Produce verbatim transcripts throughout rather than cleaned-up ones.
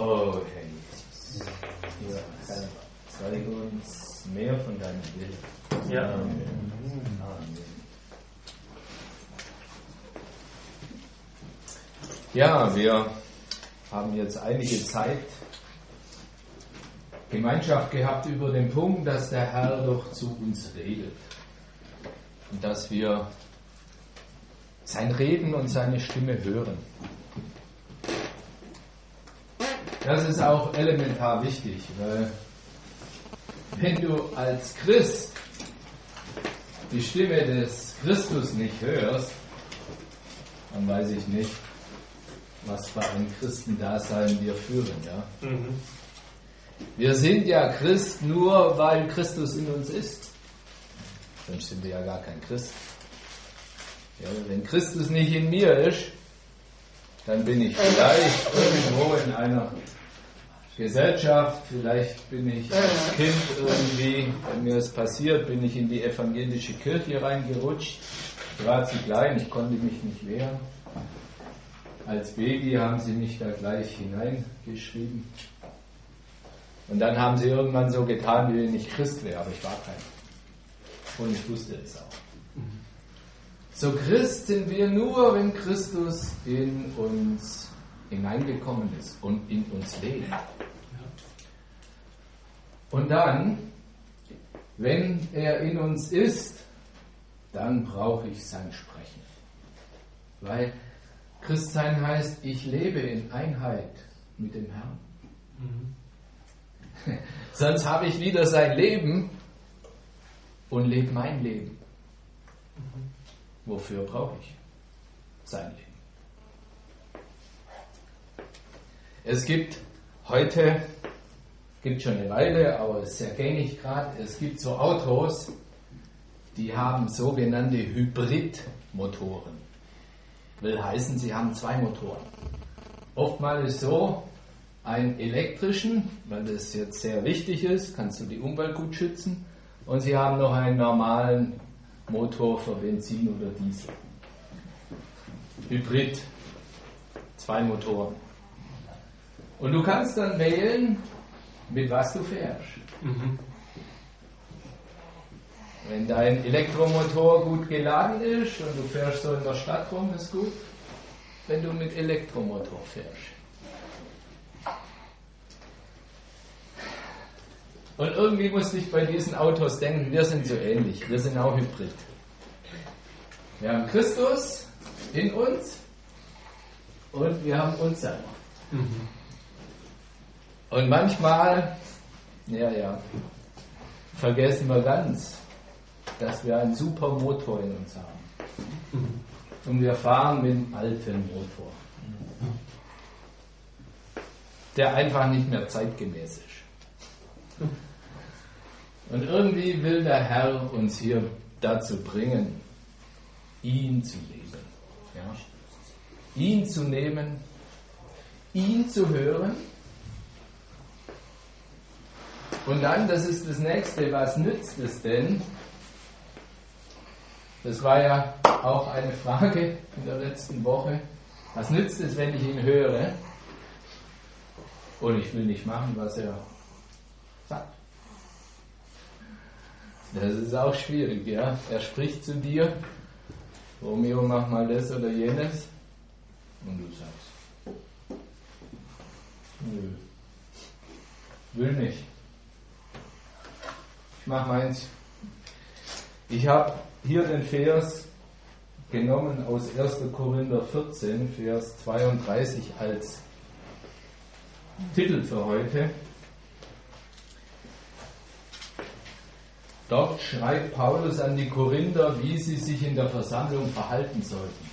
Oh, Herr Jesus. Ja, Herr, zeige uns mehr von deinem Willen. Ja. Amen. Amen. Ja, wir haben jetzt einige Zeit Gemeinschaft gehabt über den Punkt, dass der Herr doch zu uns redet. Und dass wir sein Reden und seine Stimme hören. Das ist auch elementar wichtig, weil wenn du als Christ die Stimme des Christus nicht hörst, dann weiß ich nicht, was für ein Christendasein wir führen. Ja? Mhm. Wir sind ja Christ nur, weil Christus in uns ist. Sonst sind wir ja gar kein Christ. Ja, wenn Christus nicht in mir ist, dann bin ich vielleicht irgendwo in einer Gesellschaft, vielleicht bin ich als Kind irgendwie, wenn mir es passiert, bin ich in die evangelische Kirche reingerutscht. Ich war zu klein, ich konnte mich nicht wehren. Als Baby haben sie mich da gleich hineingeschrieben. Und dann haben sie irgendwann so getan, wie wenn ich Christ wäre, aber ich war kein. Und ich wusste es auch. So Christ sind wir nur, wenn Christus in uns hineingekommen ist und in uns lebt. Und dann, wenn er in uns ist, dann brauche ich sein Sprechen. Weil Christsein heißt, ich lebe in Einheit mit dem Herrn. Mhm. Sonst habe ich wieder sein Leben und lebe mein Leben. Mhm. Wofür brauche ich sein Leben? Es gibt heute, gibt schon eine Weile, aber es ist sehr gängig gerade, es gibt so Autos, die haben sogenannte Hybridmotoren. Will heißen, sie haben zwei Motoren. Oftmals ist so, einen elektrischen, weil das jetzt sehr wichtig ist, kannst du die Umwelt gut schützen, und sie haben noch einen normalen Motor für Benzin oder Diesel. Hybrid, zwei Motoren. Und du kannst dann wählen, mit was du fährst. Mhm. Wenn dein Elektromotor gut geladen ist und du fährst so in der Stadt rum, ist gut. Wenn du mit Elektromotor fährst. Und irgendwie musste ich bei diesen Autos denken, wir sind so ähnlich, wir sind auch Hybrid. Wir haben Christus in uns und wir haben uns selber. Mhm. Und manchmal, ja, ja, vergessen wir ganz, dass wir einen super Motor in uns haben. Mhm. Und wir fahren mit einem alten Motor, der einfach nicht mehr zeitgemäß ist. Und irgendwie will der Herr uns hier dazu bringen, ihn zu leben. Ja? Ihn zu nehmen, ihn zu hören. Und dann, das ist das Nächste, was nützt es denn? Das war ja auch eine Frage in der letzten Woche. Was nützt es, wenn ich ihn höre und ich will nicht machen, was er sagt? Das ist auch schwierig, ja. Er spricht zu dir, Romeo, mach mal das oder jenes, und du sagst, nö, will nicht. Ich mach meins. Ich habe hier den Vers genommen aus erster Korinther vierzehn, Vers zweiunddreißig als Titel für heute. Dort schreibt Paulus an die Korinther, wie sie sich in der Versammlung verhalten sollten.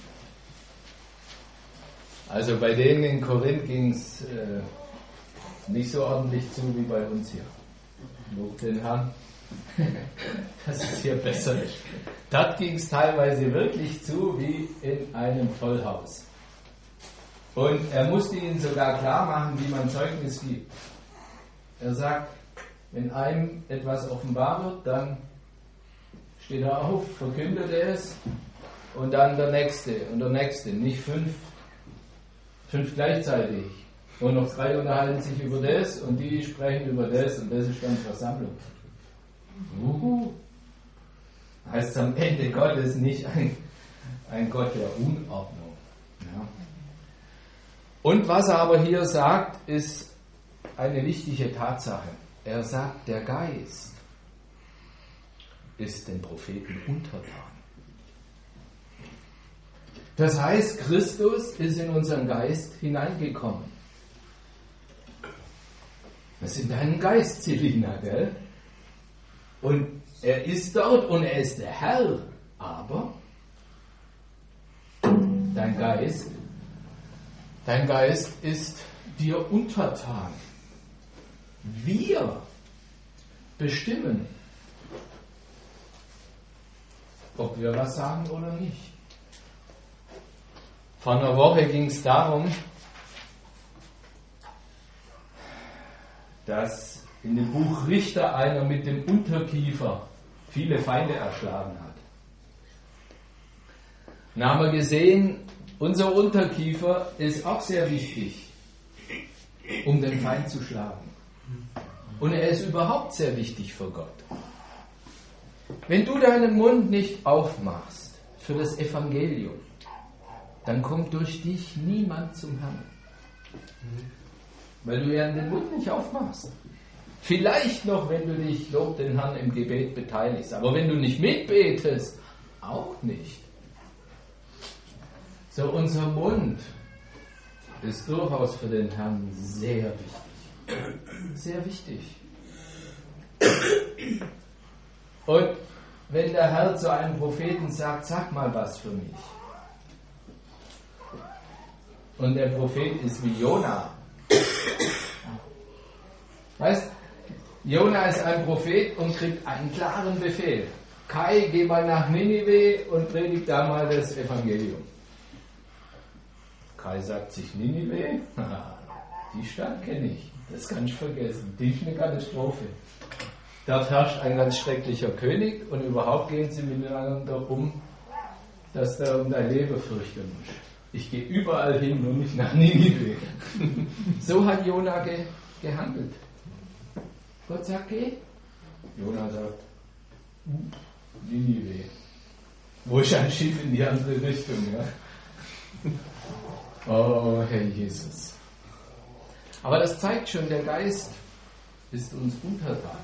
Also bei denen in Korinth ging es äh, nicht so ordentlich zu wie bei uns hier. Lob den Herrn, dass es hier besser ist. Dort ging es teilweise wirklich zu wie in einem Vollhaus. Und er musste ihnen sogar klar machen, wie man Zeugnis gibt. Er sagt, wenn einem etwas offenbar wird, dann steht er auf, verkündet er es und dann der Nächste und der Nächste. Nicht fünf, fünf gleichzeitig, Und noch drei unterhalten sich über das und die sprechen über das und das ist dann Versammlung. Uhu. Heißt am Ende Gott ist nicht ein, ein Gott der Unordnung. Ja. Und was er aber hier sagt, ist eine wichtige Tatsache. Er sagt, der Geist ist den Propheten untertan. Das heißt, Christus ist in unseren Geist hineingekommen. Das ist in deinem Geist, Selina, gell? Und er ist dort und er ist der Herr. Aber dein Geist, dein Geist ist dir untertan. Wir bestimmen, ob wir was sagen oder nicht. Vor einer Woche ging es darum, dass in dem Buch Richter einer mit dem Unterkiefer viele Feinde erschlagen hat. Und da haben wir gesehen, unser Unterkiefer ist auch sehr wichtig, um den Feind zu schlagen. Und er ist überhaupt sehr wichtig für Gott. Wenn du deinen Mund nicht aufmachst für das Evangelium, dann kommt durch dich niemand zum Herrn. Weil du ja den Mund nicht aufmachst. Vielleicht noch, wenn du dich, Lob den Herrn, im Gebet beteiligst. Aber wenn du nicht mitbetest, auch nicht. So, unser Mund ist durchaus für den Herrn sehr wichtig. Sehr wichtig. Und wenn der Herr zu einem Propheten sagt, sag mal was für mich. Und der Prophet ist wie Jona. Weißt, Jona ist ein Prophet und kriegt einen klaren Befehl. Kai, geh mal nach Ninive und predigt da mal das Evangelium. Kai sagt sich, Ninive? Die Stadt kenne ich. Das kann ich vergessen. Die ist eine Katastrophe. Dort herrscht ein ganz schrecklicher König und überhaupt gehen sie miteinander um, dass du um dein Leben fürchten musst. Ich gehe überall hin, nur nicht nach Ninive. So hat Jona ge- gehandelt. Gott sagt, geh. Jona sagt, Ninive. Wo ist ein Schiff in die andere Richtung? Ja? Oh, Herr Jesus. Aber das zeigt schon, der Geist ist uns untertan.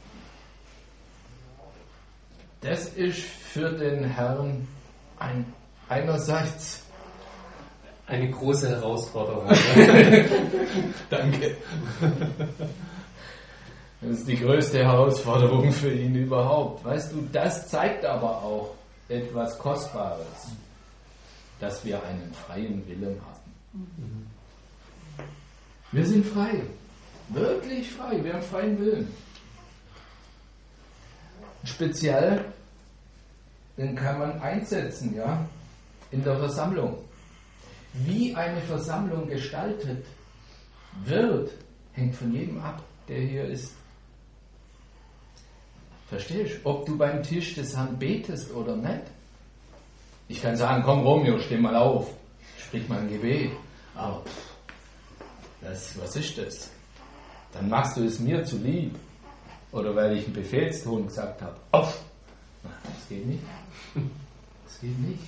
Das ist für den Herrn ein, einerseits eine große Herausforderung. Danke. Das ist die größte Herausforderung für ihn überhaupt. Weißt du, das zeigt aber auch etwas Kostbares, dass wir einen freien Willen haben. Wir sind frei. Wirklich frei. Wir haben freien Willen. Speziell, den kann man einsetzen, ja, in der Versammlung. Wie eine Versammlung gestaltet wird, hängt von jedem ab, der hier ist. Verstehst du? Ob du beim Tisch des Herrn betest oder nicht. Ich kann sagen, komm Romeo, steh mal auf, sprich mal ein Gebet. Aber pff, das, was ist das? Dann machst du es mir zu lieb. Oder weil ich einen Befehlston gesagt habe. Auf! Das geht nicht. Das geht nicht.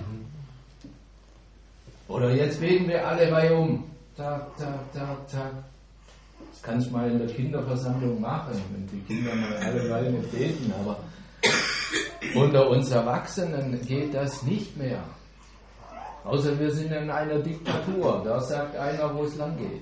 Oder jetzt beten wir alle Reihe um. Tag, Tag, Tag, Tag. Das kann ich mal in der Kinderversammlung machen, wenn die Kinder mal alle Reihe mit beten. Aber unter uns Erwachsenen geht das nicht mehr. Außer wir sind in einer Diktatur. Da sagt einer, wo es lang geht.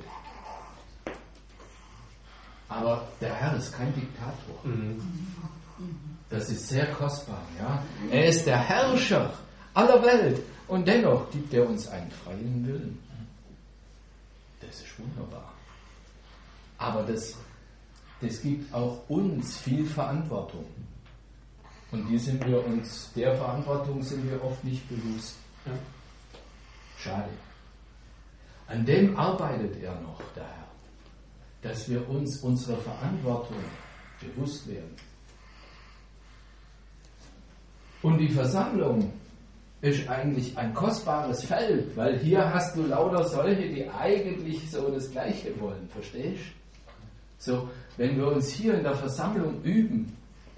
Aber der Herr ist kein Diktator. Mhm. Das ist sehr kostbar. Ja? Er ist der Herrscher aller Welt. Und dennoch gibt er uns einen freien Willen. Das ist wunderbar. Aber das, das gibt auch uns viel Verantwortung. Und die sind wir uns, der Verantwortung sind wir oft nicht bewusst. Ja. Schade. An dem arbeitet er noch, der Herr. Dass wir uns unserer Verantwortung bewusst werden. Und die Versammlung ist eigentlich ein kostbares Feld, weil hier hast du lauter solche, die eigentlich so das Gleiche wollen, verstehst du? So, wenn wir uns hier in der Versammlung üben,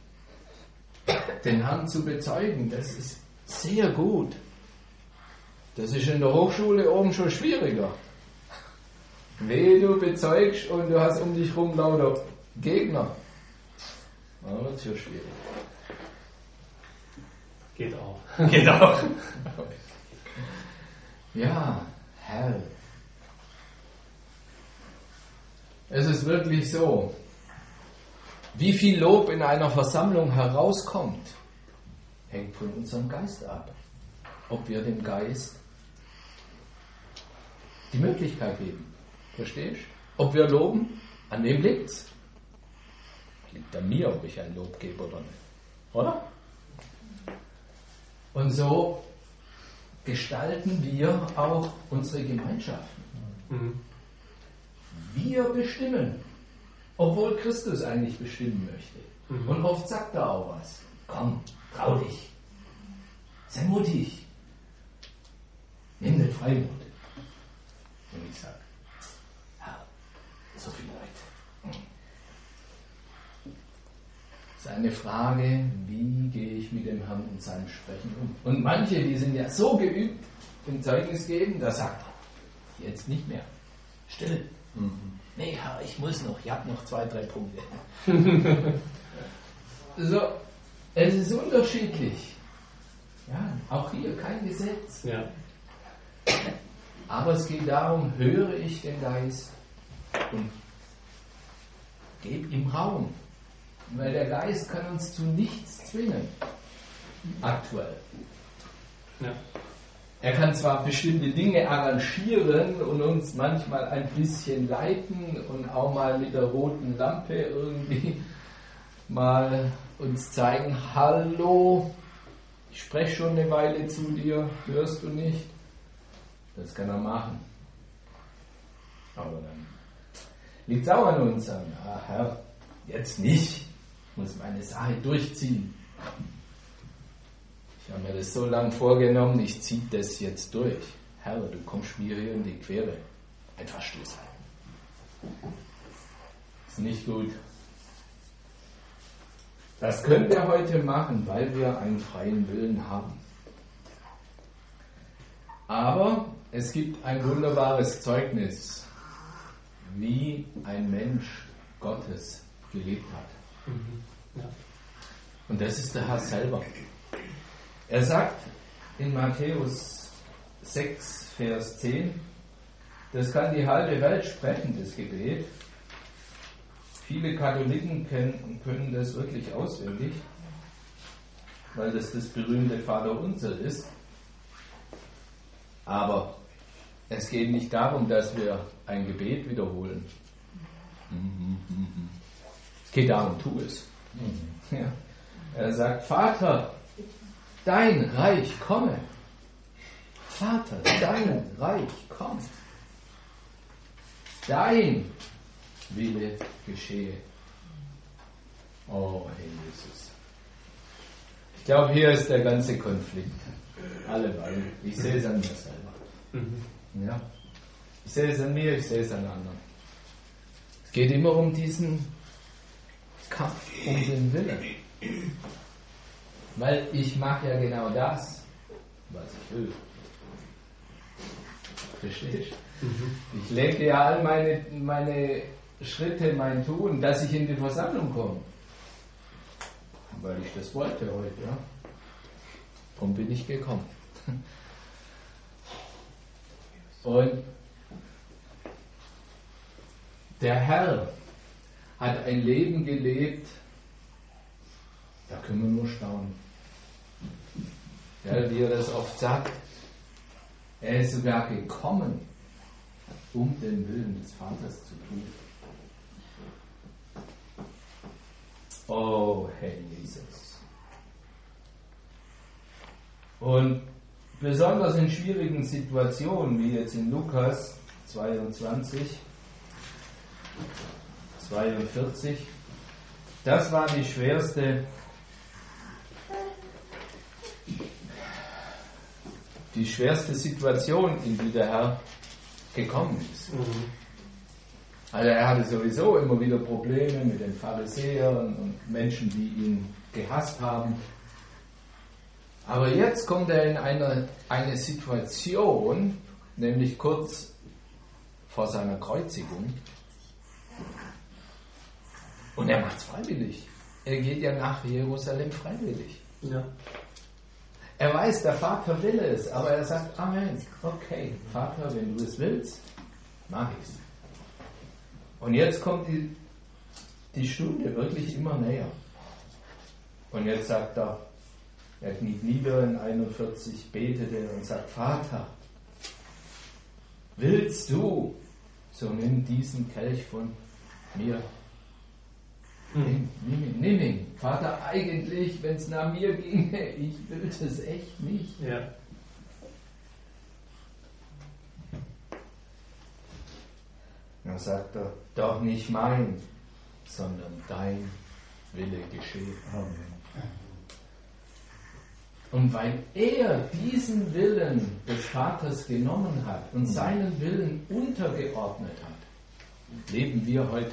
den Herrn zu bezeugen, das ist sehr gut. Das ist in der Hochschule oben schon schwieriger. Wehe, du bezeugst und du hast um dich herum lauter Gegner. Dann wird es schon schwierig. Geht auch. Geht auch. Ja, Herr. Es ist wirklich so, wie viel Lob in einer Versammlung herauskommt, hängt von unserem Geist ab. Ob wir dem Geist die Möglichkeit geben. Verstehst du? Ob wir loben, an wem liegt's? Liegt an mir, ob ich ein Lob gebe oder nicht. Oder? Und so gestalten wir auch unsere Gemeinschaften. Mhm. Wir bestimmen, obwohl Christus eigentlich bestimmen möchte. Mhm. Und oft sagt er auch was. Komm, trau dich. Sei mutig. Nimm den Freimut. Und ich sage, Herr, so viele Leute. Es ist eine Frage, wie gehe ich mit dem Herrn und seinem Sprechen um. Und manche, die sind ja so geübt im Zeugnis geben, da sagt er, jetzt nicht mehr. Still. Mhm. Nee, Herr, ich muss noch, ich habe noch zwei, drei Punkte. So, es ist unterschiedlich. Ja, auch hier kein Gesetz. Ja. Aber es geht darum, höre ich den Geist und gebe ihm Raum. Weil der Geist kann uns zu nichts zwingen. Aktuell. Ja. Er kann zwar bestimmte Dinge arrangieren und uns manchmal ein bisschen leiten und auch mal mit der roten Lampe irgendwie mal uns zeigen, hallo, ich spreche schon eine Weile zu dir, hörst du nicht? Das kann er machen. Aber dann liegt es auch an uns, sagen, ah, Herr, jetzt nicht, ich muss meine Sache durchziehen. Ich habe mir das so lange vorgenommen, ich ziehe das jetzt durch. Herr, du kommst mir hier in die Quere. Einfach still sein. Ist nicht gut. Das können wir heute machen, weil wir einen freien Willen haben. Aber es gibt ein wunderbares Zeugnis, wie ein Mensch Gottes gelebt hat. Mhm. Ja. Und das ist der Herr selber. Er sagt in Matthäus sechs, Vers zehn, das kann die halbe Welt sprechen, das Gebet. Viele Katholiken können, können das wirklich auswendig, weil das das berühmte Vaterunser ist. Aber es geht nicht darum, dass wir ein Gebet wiederholen. Es geht darum, tu es. Ja. Er sagt, Vater, dein Reich komme. Vater, dein Reich komme. Dein Wille geschehe. Oh, Herr Jesus. Ich glaube, hier ist der ganze Konflikt. Alle beide. Ich sehe es an mir selber. Mhm. Ja. Ich sehe es an mir, ich sehe es an anderen. Es geht immer um diesen Kampf um den Willen. Weil ich mache ja genau das, was ich will. Verstehst du? Mhm. Ich lege ja all meine, meine Schritte, mein Tun, dass ich in die Versammlung komme. Weil ich das wollte heute, ja. Darum bin ich gekommen. Und der Herr hat ein Leben gelebt, da können wir nur staunen. Ja, wie er das oft sagt, er ist sogar gekommen, um den Willen des Vaters zu tun. Oh, Herr Jesus. Und besonders in schwierigen Situationen, wie jetzt in Lukas zweiundzwanzig, zweiundvierzig, das war die schwerste die schwerste Situation, in die der Herr gekommen ist. Mhm. Also er hatte sowieso immer wieder Probleme mit den Pharisäern und Menschen, die ihn gehasst haben. Aber jetzt kommt er in eine, eine Situation, nämlich kurz vor seiner Kreuzigung. Und er macht es freiwillig. Er geht ja nach Jerusalem freiwillig. Ja. Er weiß, der Vater will es, aber er sagt, Amen, okay, Vater, wenn du es willst, mach ich's. Und jetzt kommt die, die Stunde wirklich immer näher. Und jetzt sagt er, er kniet nieder in einundvierzig, betet er und sagt, Vater, willst du, so nimm diesen Kelch von mir. Nimm, nimm ihn, nimm ihn. Vater, eigentlich, wenn es nach mir ginge, ich will das echt nicht. Ja. Dann sagt er, doch nicht mein, sondern dein Wille geschehe. Amen. Und weil er diesen Willen des Vaters genommen hat und seinen Willen untergeordnet hat, leben wir heute.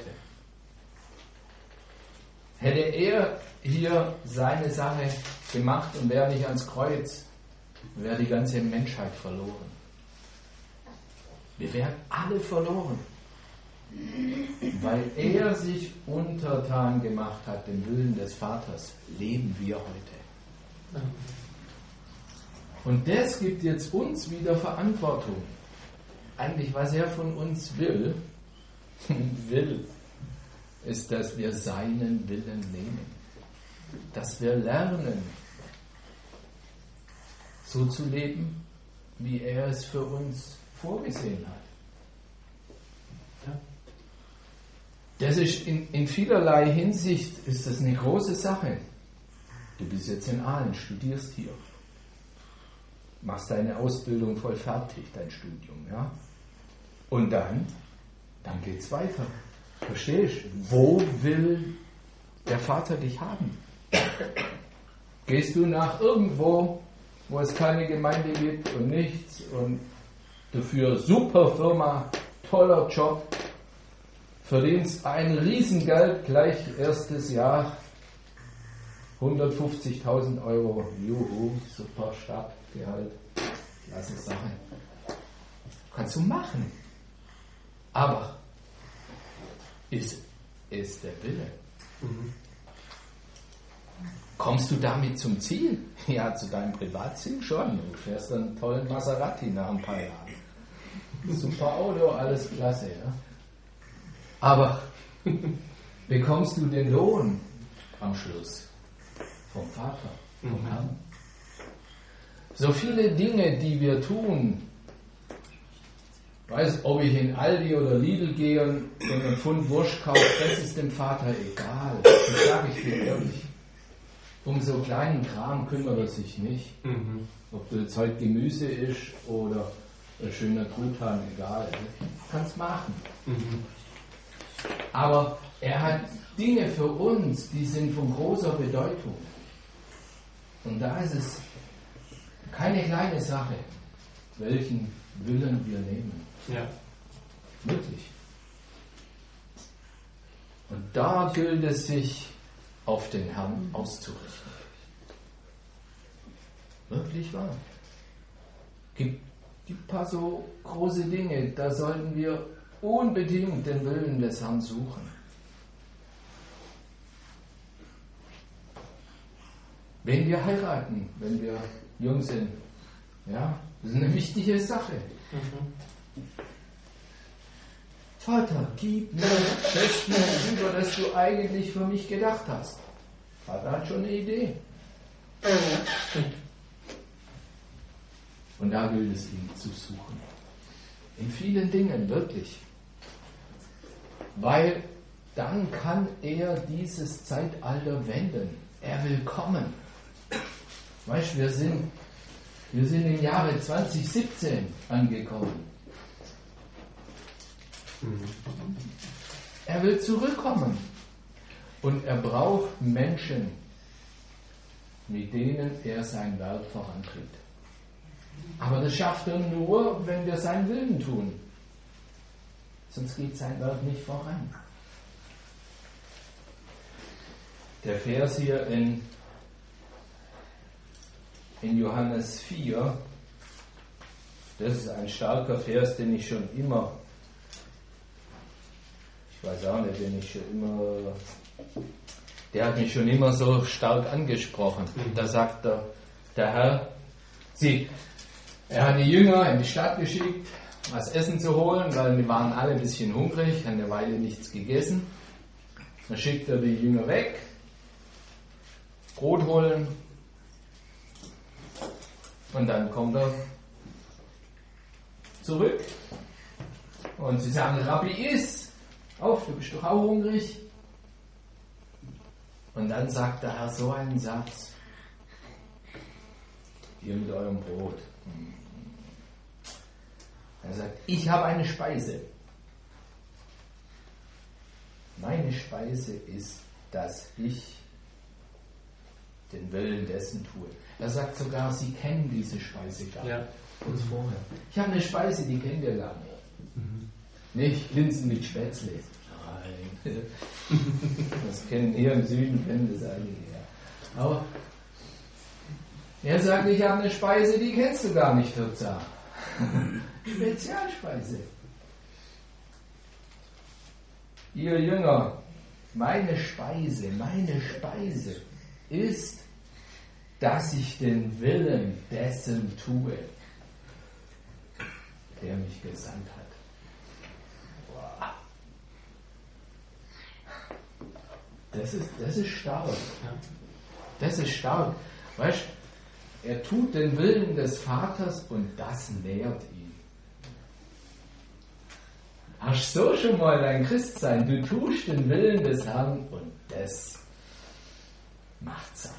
Hätte er hier seine Sache gemacht und wäre nicht ans Kreuz, wäre die ganze Menschheit verloren. Wir wären alle verloren, weil er sich untertan gemacht hat, dem Willen des Vaters, leben wir heute. Und das gibt jetzt uns wieder Verantwortung. Eigentlich, was er von uns will, will, ist, dass wir seinen Willen nehmen. Dass wir lernen, so zu leben, wie er es für uns vorgesehen hat. Ja. Das ist in, in vielerlei Hinsicht ist das eine große Sache. Du bist jetzt in Aalen, studierst hier. Machst deine Ausbildung voll fertig, dein Studium, ja? Und dann, dann geht's weiter. Verstehst du? Wo will der Vater dich haben? Gehst du nach irgendwo, wo es keine Gemeinde gibt und nichts und dafür super Firma, toller Job, verdienst ein Riesengeld, gleich erstes Jahr, hundertfünfzigtausend Euro, juhu, super Startgehalt, klasse Sache. Kannst du machen. Aber ist es der Wille? Mhm. Kommst du damit zum Ziel? Ja, zu deinem Privatziel schon. Du fährst einen tollen Maserati nach ein paar Jahren. Super Auto, alles klasse. Ja? Aber bekommst du den Lohn am Schluss vom Vater, vom mhm. Herrn? So viele Dinge, die wir tun, weiß, ob ich in Aldi oder Lidl gehe und einen Pfund Wurst kaufe, das ist dem Vater egal. Das sage ich dir ehrlich. Um so kleinen Kram kümmert er sich nicht. Mhm. Ob das jetzt heute Gemüse ist oder ein schöner Truthahn, egal. Du kannst machen. Mhm. Aber er hat Dinge für uns, die sind von großer Bedeutung. Und da ist es keine kleine Sache, welchen Willen wir nehmen. Ja. Wirklich. Und da gilt es sich, auf den Herrn auszurichten. Wirklich wahr. Gibt ein paar so große Dinge, da sollten wir unbedingt den Willen des Herrn suchen. Wenn wir heiraten, wenn wir jung sind, ja, das ist eine wichtige Sache. Mhm. Vater, gib mir das über das du eigentlich für mich gedacht hast. Vater hat schon eine Idee. Und da gilt es ihn zu suchen. In vielen Dingen, wirklich. Weil dann kann er dieses Zeitalter wenden. Er will kommen. Weißt du, wir sind, wir sind im Jahre zwanzig siebzehn angekommen. Er will zurückkommen und er braucht Menschen, mit denen er sein Werk vorantreibt. Aber das schafft er nur, wenn wir seinen Willen tun. Sonst geht sein Werk nicht voran. Der Vers hier in, in Johannes vier, das ist ein starker Vers, den ich schon immer, ich weiß auch nicht, den ich schon immer, der hat mich schon immer so stark angesprochen. Da sagt der, der Herr, sieh, er hat die Jünger in die Stadt geschickt, was Essen zu holen, weil wir waren alle ein bisschen hungrig, haben eine Weile nichts gegessen. Dann schickt er die Jünger weg, Brot holen, und dann kommt er zurück und sie sagen, Rabbi, iss auf, du bist doch auch hungrig. Und dann sagt der Herr so einen Satz, ihr mit eurem Brot. Er sagt, ich habe eine Speise. Meine Speise ist, dass ich den Willen dessen tue. Er sagt sogar, sie kennen diese Speise gar nicht. Ja. Kurz vorher. Ich habe eine Speise, die kennt ihr gar nicht. Mhm. Nicht Linsen mit Spätzle. Nein. Das kennen hier im Süden, kennen das einige. Ja. Aber er sagt, ich habe eine Speise, die kennst du gar nicht, Hirza. Spezialspeise. Ihr Jünger, meine Speise, meine Speise ist, dass ich den Willen dessen tue, der mich gesandt hat. Wow. Das ist, das ist stark. Das ist stark. Weißt du, er tut den Willen des Vaters und das nährt ihn. Hast so schon mal dein Christsein? Du tust den Willen des Herrn und das macht satt.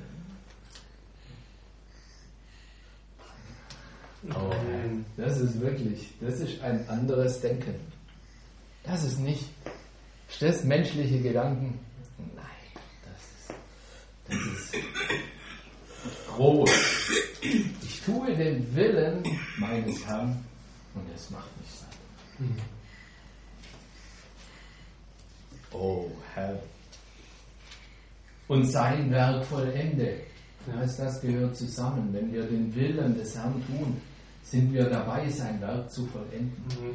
Oh, das ist wirklich, das ist ein anderes Denken. Das ist nicht, ist das menschliche Gedanken? Nein, das ist, das ist groß. Ich tue den Willen meines Herrn und es macht mich satt. Oh Herr. Und sein Werk vollende. Das, das gehört zusammen. Wenn wir den Willen des Herrn tun, sind wir dabei, sein Werk zu vollenden. Mhm.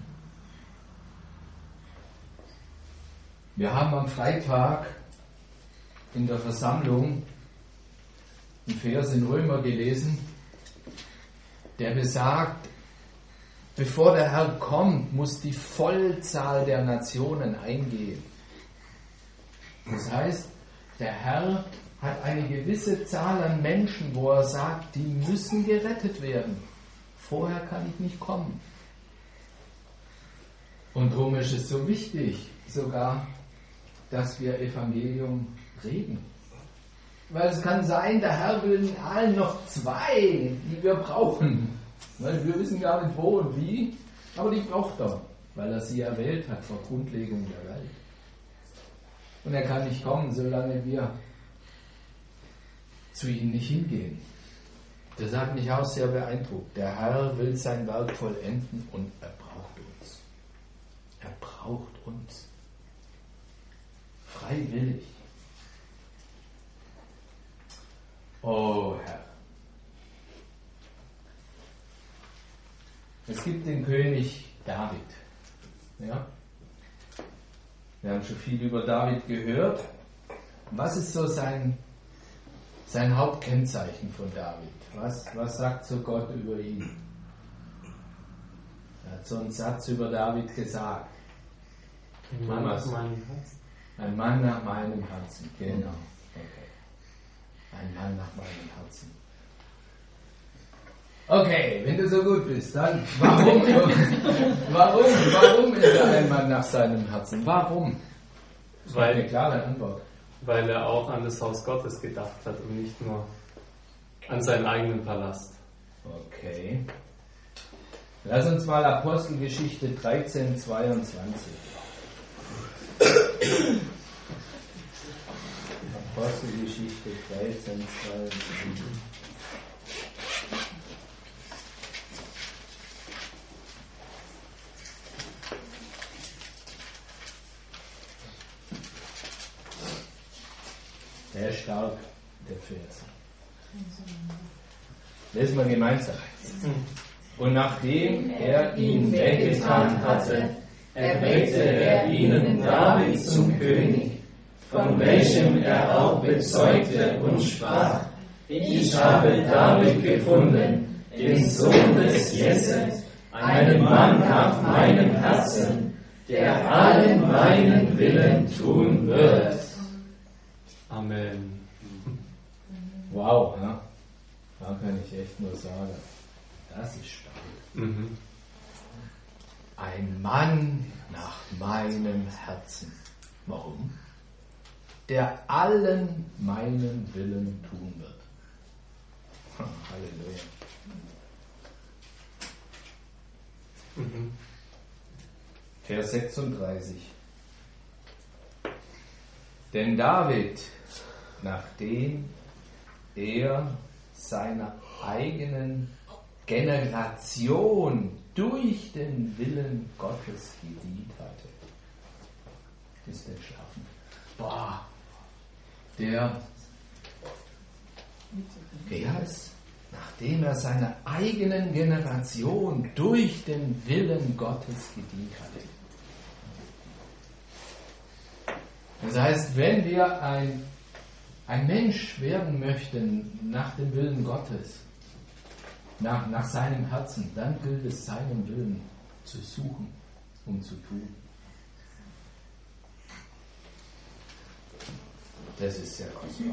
Wir haben am Freitag in der Versammlung einen Vers in Römer gelesen, der besagt, bevor der Herr kommt, muss die Vollzahl der Nationen eingehen. Das heißt, der Herr hat eine gewisse Zahl an Menschen, wo er sagt, die müssen gerettet werden. Vorher kann ich nicht kommen. Und darum ist es so wichtig, sogar, dass wir Evangelium reden. Weil es kann sein, der Herr will in allen noch zwei, die wir brauchen. Weil wir wissen gar nicht wo und wie, aber die braucht er, weil er sie erwählt hat vor Grundlegung der Welt. Und er kann nicht kommen, solange wir zu ihm nicht hingehen. Das hat mich auch sehr beeindruckt. Der Herr will sein Werk vollenden und er braucht uns. Er braucht uns. Freiwillig. Oh Herr. Es gibt den König David. Ja? Wir haben schon viel über David gehört. Was ist so sein, sein Hauptkennzeichen von David? Was, was sagt so Gott über ihn? Er hat so einen Satz über David gesagt. Ein Mann nach meinem Herzen. Ein Mann nach meinem Herzen, genau. Okay. Ein Mann nach meinem Herzen. Okay, wenn du so gut bist, dann warum, warum, warum ist er ein Mann nach seinem Herzen? Warum? Das weil, eine klare Antwort. Weil er auch an das Haus Gottes gedacht hat und nicht nur an seinen eigenen Palast. Okay. Lass uns mal Apostelgeschichte dreizehn, zweiundzwanzig. Apostelgeschichte dreizehn, zweiundzwanzig. sehr stark, der Vers. Lesen wir gemeinsam. Und nachdem er ihn weggetan hatte, erwählte er ihnen David zum König, von welchem er auch bezeugte und sprach: Ich habe David gefunden, den Sohn des Jesse, einen Mann nach meinem Herzen, der allen meinen Willen tun wird. Amen. Wow, ja? Da kann ich echt nur sagen, das ist stark. Mhm. Ein Mann nach meinem Herzen. Warum? Der allen meinen Willen tun wird. Halleluja. Mhm. Vers sechsunddreißig. Denn David, nachdem er seiner eigenen Generation durch den Willen Gottes gedient hatte, ist entschlafen. Boah, der, wer ist, nachdem er seiner eigenen Generation durch den Willen Gottes gedient hatte. Das heißt, wenn wir ein, ein Mensch werden möchten nach dem Willen Gottes, nach, nach seinem Herzen, dann gilt es, seinen Willen zu suchen und zu tun. Das ist sehr kostbar.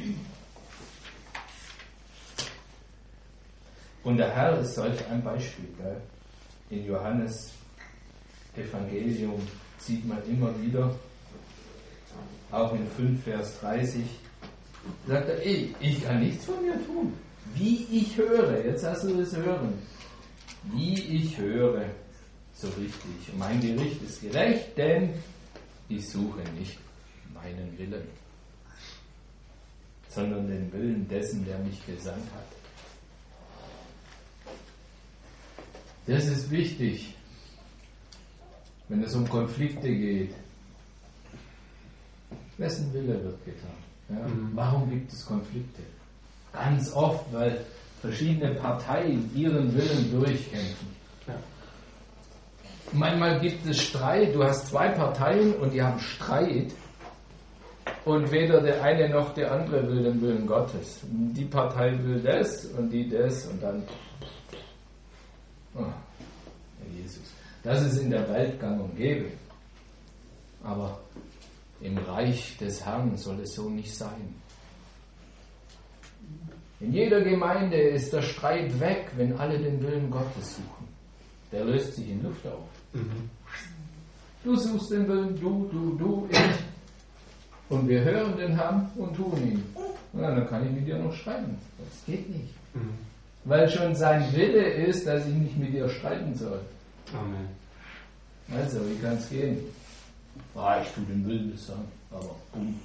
Und der Herr ist solch ein Beispiel. Gell? In Johannes Evangelium sieht man immer wieder, auch in fünf, Vers dreißig, sagt er, ich, ich kann nichts von mir tun. Wie ich höre, jetzt hast du das Hören, wie ich höre, so richtig. Und mein Gericht ist gerecht, denn ich suche nicht meinen Willen, sondern den Willen dessen, der mich gesandt hat. Das ist wichtig, wenn es um Konflikte geht. Wessen Wille wird getan? Ja? Mhm. Warum gibt es Konflikte? Ganz oft, weil verschiedene Parteien ihren Willen durchkämpfen. Ja. Manchmal gibt es Streit, du hast zwei Parteien und die haben Streit und weder der eine noch der andere will den Willen Gottes. Die Partei will das und die das und dann... Oh, Herr Jesus. Das ist in der Welt gang und gäbe. Aber im Reich des Herrn soll es so nicht sein. In jeder Gemeinde ist der Streit weg, wenn alle den Willen Gottes suchen. Der löst sich in Luft auf. Mhm. Du suchst den Willen, du, du, du, ich. Und wir hören den Herrn und tun ihn. Und dann kann ich mit dir noch streiten. Das geht nicht. Mhm. Weil schon sein Wille ist, dass ich nicht mit dir streiten soll. Amen. Also, wie kann es gehen? Ah, ich tue den Willen des Herrn, aber bumm.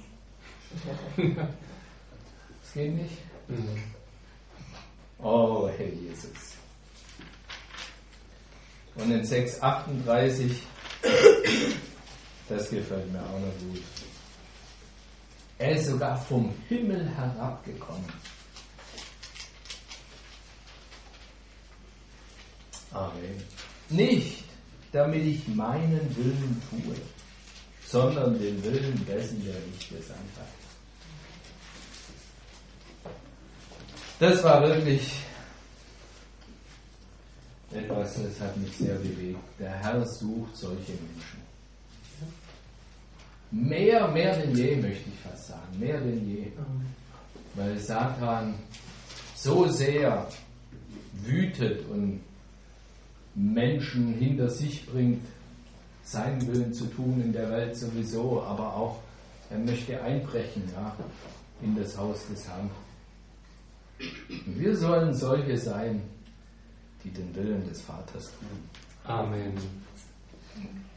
Das geht nicht. Mhm. Oh, Herr Jesus. Und in sechs achtunddreißig, das gefällt mir auch noch gut. Er ist sogar vom Himmel herabgekommen. Amen. Nicht, damit ich meinen Willen tue, sondern den Willen dessen, der mich gesandt hat. Das war wirklich etwas, das hat mich sehr bewegt. Der Herr sucht solche Menschen. Mehr, mehr denn je, möchte ich fast sagen. Mehr denn je. Weil Satan so sehr wütet und Menschen hinter sich bringt, seinen Willen zu tun in der Welt sowieso, aber auch er möchte einbrechen, ja, in das Haus des Herrn. Und wir sollen solche sein, die den Willen des Vaters tun. Amen.